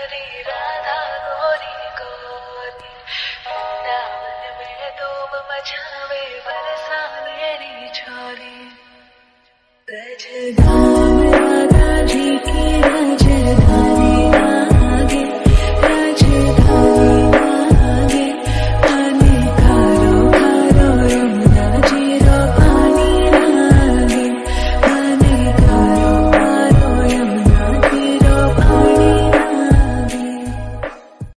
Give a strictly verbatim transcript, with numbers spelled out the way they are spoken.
सुंदरी राधा गोरी गोरी, वृंदावन में धूम मचावे बरसा मेरी छोरी। सज गाँव